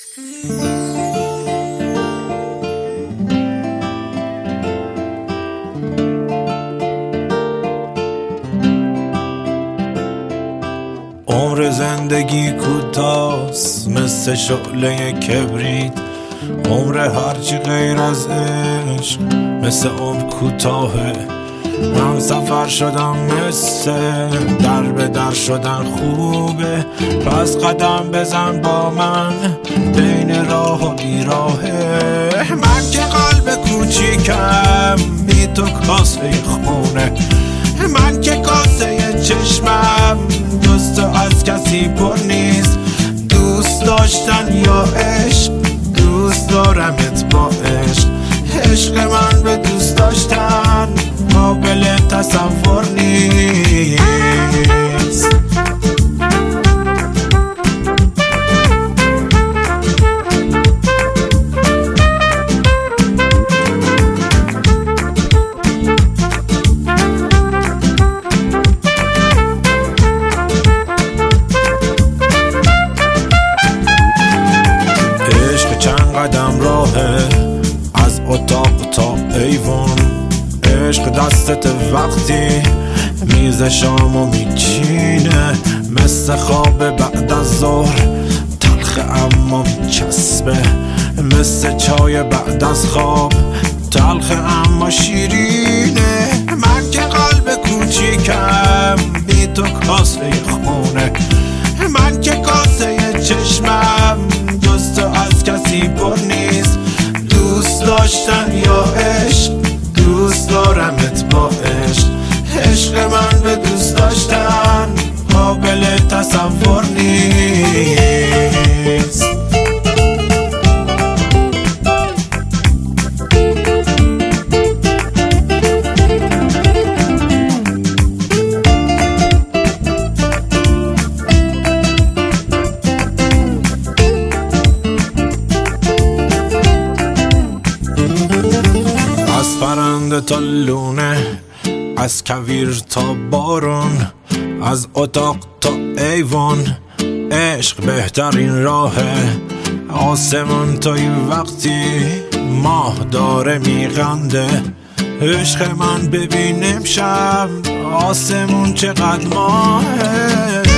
عمر زندگی کوتاست مثل شعله کبریت، عمر هرچی غیر از عشق مثل عمر کوتاهه. من سفر شدم مثل در به در شدن خوبه، پس قدم بزن با من بین راه و بیراهه. من که قلب کوچیکم بی تو کاسه خونه، من که کاسه چشمم جز تو از کسی پر نیست. دوست داشتن یا عشق، دوست دارمت با عشق. عشق من به دوست داشتن قابل تصور نیست. قدم راهه از اتاق تا ایوان، عشق دستت وقتی میز شامو میچینه، مثل خواب بعد از ظهر تلخ اما میچسبه، مثل چای بعد از خواب تلخ اما شیرینه. من که قلب کوچیکم بی تو کاسه خونه، من که کاسه چشمم جز تو از کسی پر نیست. دوست داشتن یا عشق، دوست دارمت با عشق. عشق من به دوست داشتن قابل تصور نیست. پرنده تا لونه، از کویر تا بارون، از اتاق تا ایوان، عشق بهترین راهه. آسمان تا این وقتی ماه داره میخنده، عشق من ببین امشب آسمون چقدر ماهه.